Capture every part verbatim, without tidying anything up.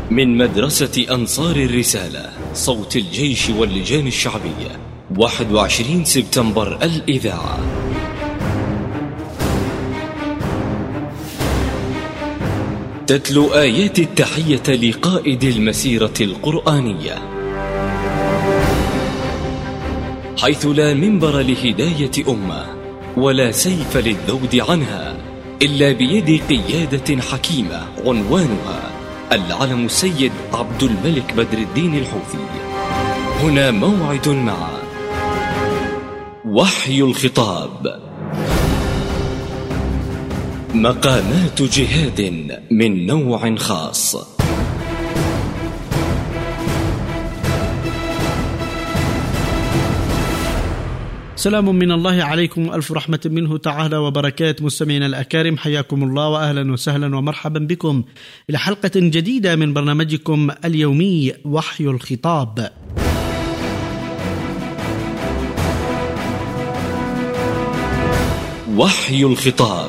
من مدرسة أنصار الرسالة صوت الجيش واللجان الشعبية، واحد وعشرين سبتمبر الإذاعة. تتلو آيات التحية لقائد المسيرة القرآنية، حيث لا منبر لهداية أمة ولا سيف للذود عنها إلا بيد قيادة حكيمة عنوانها العلم السيد عبد الملك بدر الدين الحوثي. هنا موعد مع وحي الخطاب، مقامات جهاد من نوع خاص. سلام من الله عليكم وألف رحمة منه تعالى وبركاته. مستمعينا الأكارم، حياكم الله وأهلا وسهلا ومرحبا بكم إلى حلقة جديدة من برنامجكم اليومي وحي الخطاب. وحي الخطاب.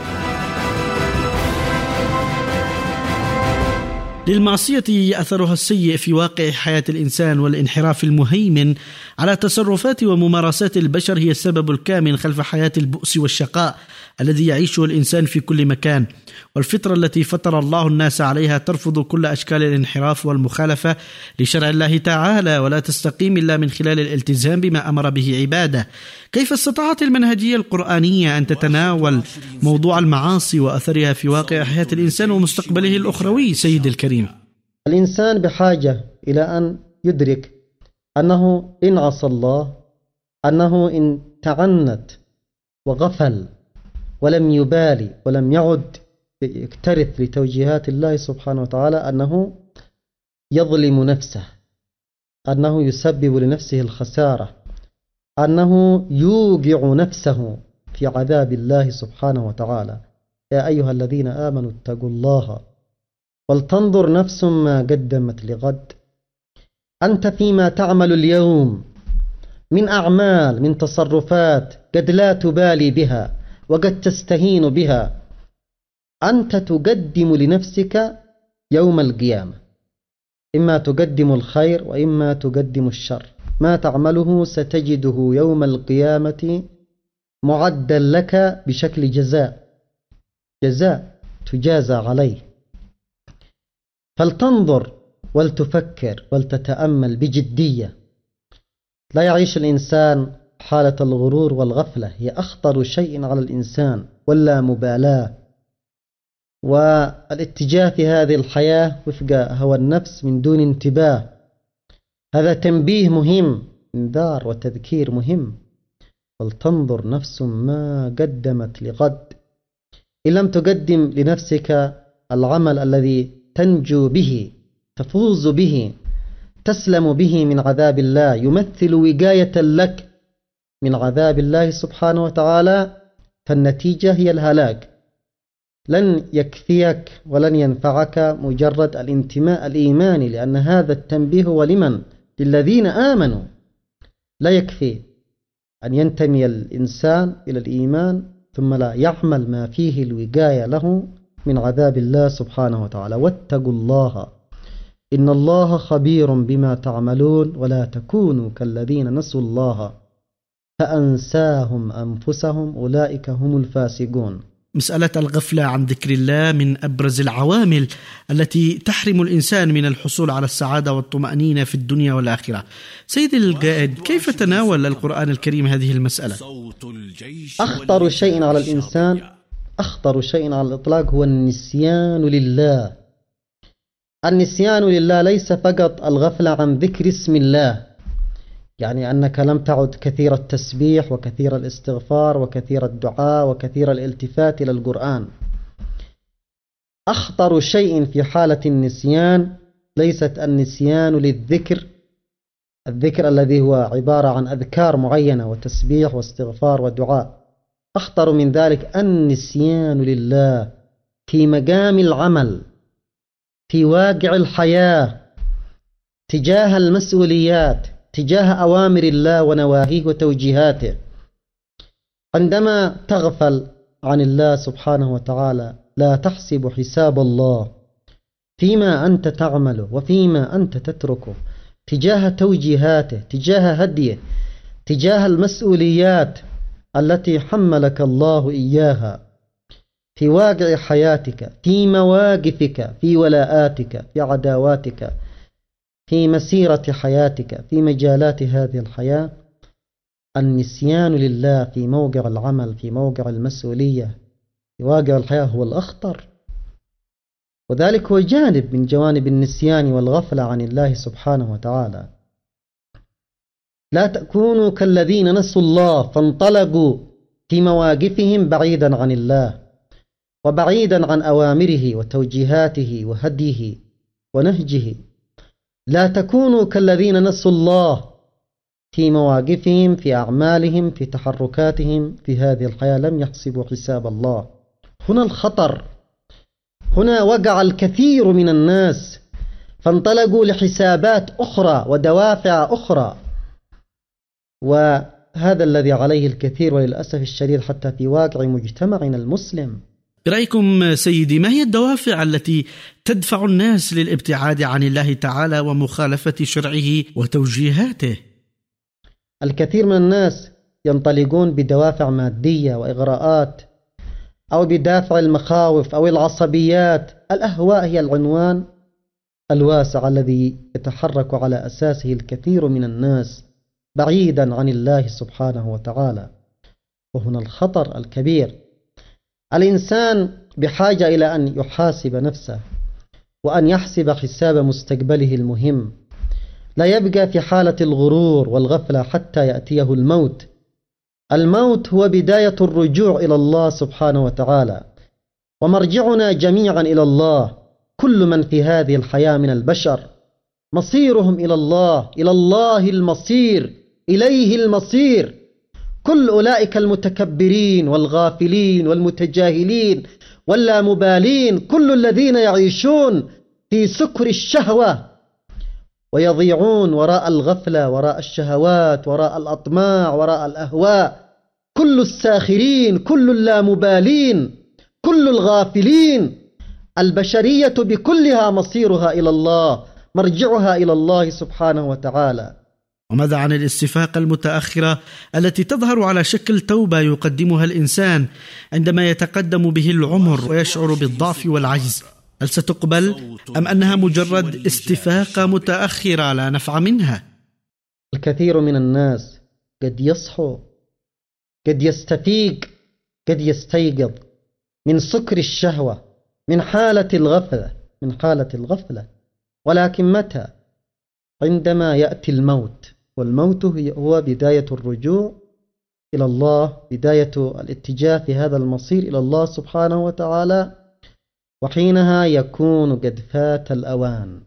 للمعصية أثرها السيء في واقع حياة الإنسان، والانحراف المهيمن على تصرفات وممارسات البشر هي السبب الكامن خلف حياة البؤس والشقاء الذي يعيشه الإنسان في كل مكان. والفطرة التي فطر الله الناس عليها ترفض كل أشكال الانحراف والمخالفة لشرع الله تعالى، ولا تستقيم إلا من خلال الالتزام بما أمر به عباده. كيف استطاعت المنهجية القرآنية أن تتناول موضوع المعاصي وأثرها في واقع حياة الإنسان ومستقبله الأخروي؟ سيد الكريم، الإنسان بحاجة إلى أن يدرك أنه إن عصى الله، أنه إن تعنت وغفل ولم يبالي ولم يعد يكترث لتوجيهات الله سبحانه وتعالى، أنه يظلم نفسه، أنه يسبب لنفسه الخسارة، أنه يوقع نفسه في عذاب الله سبحانه وتعالى. يا أيها الذين آمنوا اتقوا الله ولتنظر نفس ما قدمت لغد. أنت فيما تعمل اليوم من أعمال، من تصرفات قد لا تبالي بها وقد تستهين بها، أنت تقدم لنفسك يوم القيامة، إما تقدم الخير وإما تقدم الشر. ما تعمله ستجده يوم القيامة معدا لك بشكل جزاء، جزاء تجازى عليه. فلتنظر ولتفكر ولتتأمل بجدية. لا يعيش الإنسان حالة الغرور والغفلة، هي أخطر شيء على الإنسان، ولا مبالاة، والاتجاه في هذه الحياة وفق هوى النفس من دون انتباه. هذا تنبيه مهم، انذار وتذكير مهم. ولتنظر نفس ما قدمت لغد. إن لم تقدم لنفسك العمل الذي تنجو به، تفوز به، تسلم به من عذاب الله، يمثل وقاية لك من عذاب الله سبحانه وتعالى، فالنتيجة هي الهلاك. لن يكفيك ولن ينفعك مجرد الانتماء الإيماني، لأن هذا التنبيه هو لمن؟ للذين آمنوا. لا يكفي أن ينتمي الإنسان إلى الإيمان ثم لا يعمل ما فيه الوقاية له من عذاب الله سبحانه وتعالى. واتقوا الله إن الله خبير بما تعملون ولا تكونوا كالذين نسوا الله فأنساهم أنفسهم أولئك هم الفاسقون. مسألة الغفلة عن ذكر الله من أبرز العوامل التي تحرم الإنسان من الحصول على السعادة والطمأنينة في الدنيا والآخرة. سيد القائد، كيف تناول القرآن الكريم هذه المسألة؟ أخطر شيء على الإنسان، أخطر شيء على الإطلاق هو النسيان لله. النسيان لله ليس فقط الغفلة عن ذكر اسم الله، يعني أنك لم تعد كثير التسبيح وكثير الاستغفار وكثير الدعاء وكثير الالتفات إلى القرآن. أخطر شيء في حالة النسيان ليست النسيان للذكر، الذكر الذي هو عبارة عن أذكار معينة وتسبيح واستغفار ودعاء. أخطر من ذلك النسيان لله في مقام العمل، في واقع الحياة، تجاه المسؤوليات، تجاه أوامر الله ونواهيه وتوجيهاته. عندما تغفل عن الله سبحانه وتعالى لا تحسب حساب الله فيما أنت تعمله وفيما أنت تتركه، تجاه توجيهاته، تجاه هديه، تجاه المسؤوليات التي حملك الله إياها في واقع حياتك، في مواقفك، في ولاءاتك، في عداواتك، في مسيرة حياتك، في مجالات هذه الحياة. النسيان لله في موقع العمل، في موقع المسؤولية، في واقع الحياة هو الأخطر، وذلك هو جانب من جوانب النسيان والغفلة عن الله سبحانه وتعالى. لا تكونوا كالذين نسوا الله فانطلقوا في مواقفهم بعيدا عن الله وبعيدا عن أوامره وتوجيهاته وهديه ونهجه. لا تكونوا كالذين نسوا الله في مواقفهم، في أعمالهم، في تحركاتهم في هذه الحياة، لم يحسبوا حساب الله. هنا الخطر، هنا وقع الكثير من الناس، فانطلقوا لحسابات أخرى ودوافع أخرى، وهذا الذي عليه الكثير وللأسف الشديد حتى في واقع مجتمعنا المسلم. برأيكم سيدي، ما هي الدوافع التي تدفع الناس للابتعاد عن الله تعالى ومخالفة شرعه وتوجيهاته؟ الكثير من الناس ينطلقون بدوافع مادية وإغراءات، أو بدافع المخاوف أو العصبيات. الأهواء هي العنوان الواسع الذي يتحرك على أساسه الكثير من الناس بعيدا عن الله سبحانه وتعالى، وهنا الخطر الكبير. الإنسان بحاجة إلى أن يحاسب نفسه وأن يحسب حساب مستقبله المهم، لا يبقى في حالة الغرور والغفلة حتى يأتيه الموت. الموت هو بداية الرجوع إلى الله سبحانه وتعالى، ومرجعنا جميعا إلى الله. كل من في هذه الحياة من البشر مصيرهم إلى الله، إلى الله المصير، إليه المصير. كل أولئك المتكبرين والغافلين والمتجاهلين واللامبالين، كل الذين يعيشون في سكر الشهوة ويضيعون وراء الغفلة، وراء الشهوات، وراء الأطماع، وراء الأهواء، كل الساخرين، كل اللامبالين، كل الغافلين. البشرية بكلها مصيرها إلى الله، مرجعها إلى الله سبحانه وتعالى. وماذا عن الاستفاقة المتأخرة التي تظهر على شكل توبة يقدمها الإنسان عندما يتقدم به العمر ويشعر بالضعف والعجز؟ هل ستقبل أم أنها مجرد استفاقة متأخرة لا نفع منها؟ الكثير من الناس قد يصحو، قد يستفيق، قد يستيقظ من سكر الشهوة، من حالة الغفلة، من حالة الغفلة، ولكن متى؟ عندما يأتي الموت، والموت هو بداية الرجوع إلى الله، بداية الاتجاه في هذا المصير إلى الله سبحانه وتعالى، وحينها يكون قد فات الأوان.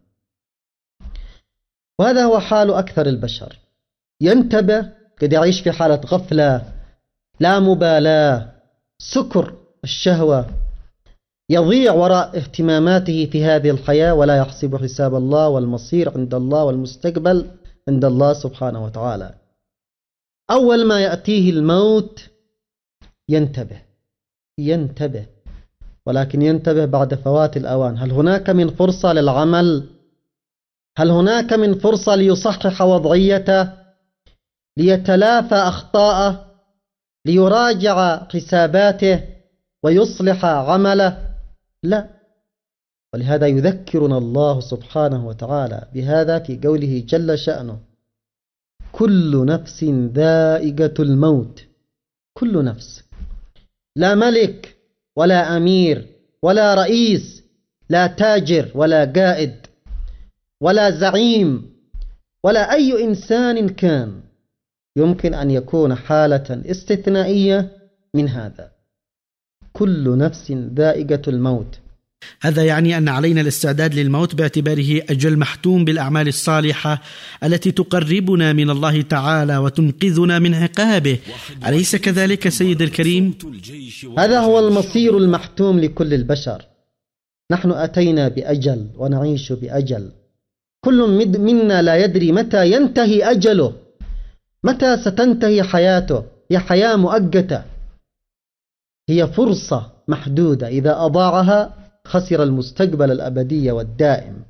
وهذا هو حال أكثر البشر، ينتبه، قد يعيش في حالة غفلة، لا مبالاة، سكر الشهوة، يضيع وراء اهتماماته في هذه الحياة ولا يحسب حساب الله، والمصير عند الله والمستقبل عند الله سبحانه وتعالى. أول ما يأتيه الموت ينتبه ينتبه ولكن ينتبه بعد فوات الأوان. هل هناك من فرصة للعمل؟ هل هناك من فرصة ليصحح وضعيته، ليتلافى أخطاءه، ليراجع حساباته ويصلح عمله؟ لا. ولهذا يذكرنا الله سبحانه وتعالى بهذا في قوله جل شأنه: كل نفس ذائقة الموت. كل نفس، لا ملك ولا أمير ولا رئيس، لا تاجر ولا قائد ولا زعيم ولا أي إنسان كان يمكن أن يكون حالة استثنائية من هذا. كل نفس ذائقة الموت. هذا يعني أن علينا الاستعداد للموت باعتباره أجل محتوم بالأعمال الصالحة التي تقربنا من الله تعالى وتنقذنا من عقابه، أليس كذلك سيد الكريم؟ هذا هو المصير المحتوم لكل البشر. نحن أتينا بأجل ونعيش بأجل. كل منا لا يدري متى ينتهي أجله، متى ستنتهي حياته. هي حياة مؤقتة، هي فرصة محدودة، إذا أضاعها خسر المستقبل الأبدي والدائم.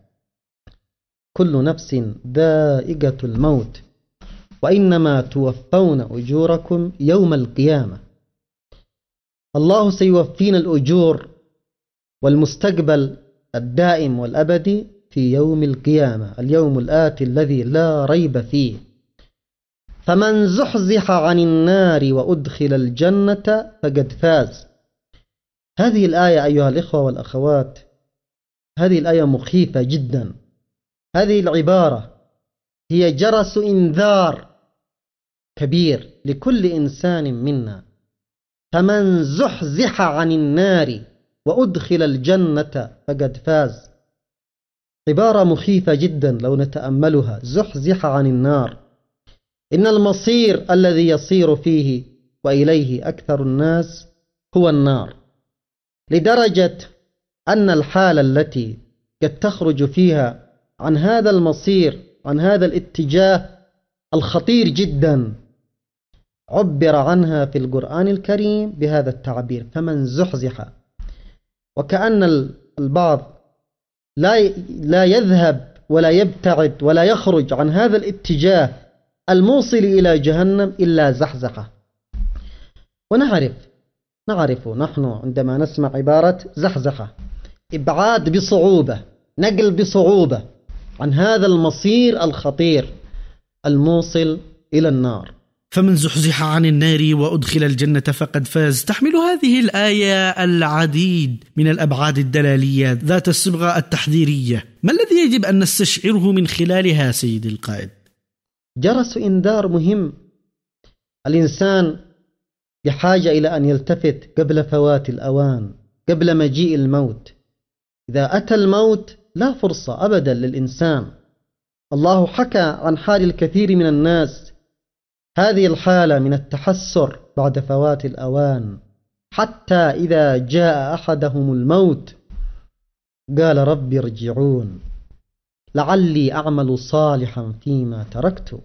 كل نفس ذائقة الموت وإنما توفون أجوركم يوم القيامة. الله سيوفينا الأجور والمستقبل الدائم والأبدي في يوم القيامة، اليوم الآتي الذي لا ريب فيه. فمن زحزح عن النار وأدخل الجنة فقد فاز. هذه الآية أيها الإخوة والأخوات، هذه الآية مخيفة جدا. هذه العبارة هي جرس إنذار كبير لكل إنسان منا. فمن زحزح عن النار وأدخل الجنة فقد فاز. عبارة مخيفة جدا لو نتأملها. زحزح عن النار، إن المصير الذي يصير فيه وإليه أكثر الناس هو النار، لدرجة أن الحالة التي قد تخرج فيها عن هذا المصير، عن هذا الاتجاه الخطير جدا، عبر عنها في القرآن الكريم بهذا التعبير: فمن زحزح. وكأن البعض لا لا يذهب ولا يبتعد ولا يخرج عن هذا الاتجاه الموصل إلى جهنم إلا زحزحة. ونعرف نعرف نحن عندما نسمع عبارة زحزحة إبعاد بصعوبة، نقل بصعوبة عن هذا المصير الخطير الموصل إلى النار. فمن زحزح عن النار وأدخل الجنة فقد فاز. تحمل هذه الآية العديد من الأبعاد الدلالية ذات الصبغة التحذيرية. ما الذي يجب أن نستشعره من خلالها سيد القائد؟ جرس إنذار مهم. الإنسان بحاجة إلى أن يلتفت قبل فوات الأوان، قبل مجيء الموت. إذا أتى الموت لا فرصة أبدا للإنسان. الله حكى عن حال الكثير من الناس، هذه الحالة من التحسر بعد فوات الأوان، حتى إذا جاء أحدهم الموت قال رب ارجعون لعلي أعمل صالحا فيما تركت.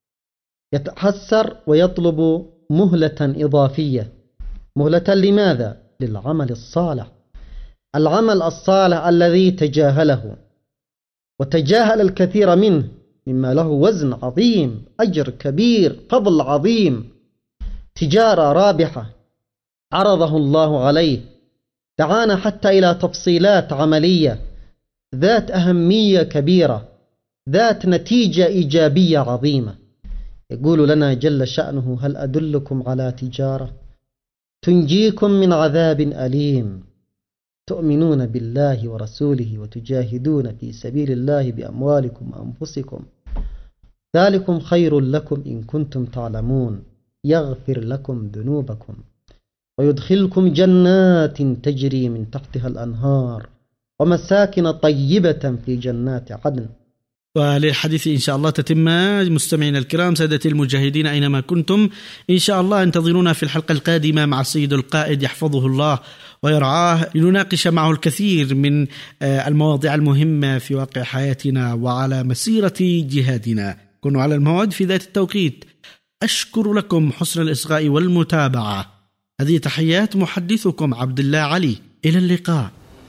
يتحسر ويطلب مهلة إضافية. مهلة لماذا؟ للعمل الصالح، العمل الصالح الذي تجاهله وتجاهل الكثير منه، مما له وزن عظيم، أجر كبير، فضل عظيم، تجارة رابحة عرضه الله عليه. دعانا حتى إلى تفصيلات عملية ذات أهمية كبيرة، ذات نتيجة إيجابية عظيمة. يقول لنا جل شأنه: هل أدلكم على تجارة تنجيكم من عذاب أليم تؤمنون بالله ورسوله وتجاهدون في سبيل الله بأموالكم وأنفسكم ذلكم خير لكم إن كنتم تعلمون يغفر لكم ذنوبكم ويدخلكم جنات تجري من تحتها الأنهار ومساكن طيبة في جنات عدن. وللحديث إن شاء الله تتمة. مستمعينا الكرام، سادتي المجاهدين أينما كنتم، إن شاء الله انتظرونا في الحلقة القادمة مع السيد القائد يحفظه الله ويرعاه، لنناقش معه الكثير من المواضيع المهمة في واقع حياتنا وعلى مسيرة جهادنا. كونوا على الموعد في ذات التوقيت. أشكر لكم حسن الإصغاء والمتابعة. هذه تحيات محدثكم عبد الله علي. إلى اللقاء.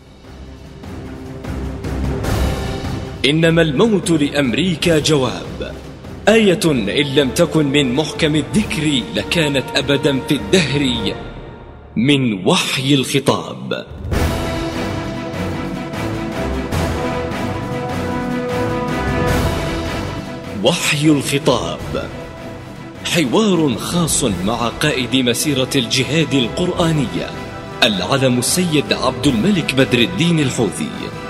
إنما الموت لأمريكا جواب. آية إن لم تكن من محكم الذكر لكانت أبدا في الدهر من وحي الخطاب. وحي الخطاب، حوار خاص مع قائد مسيرة الجهاد القرآنية العلم السيد عبد الملك بدر الدين الحوثي.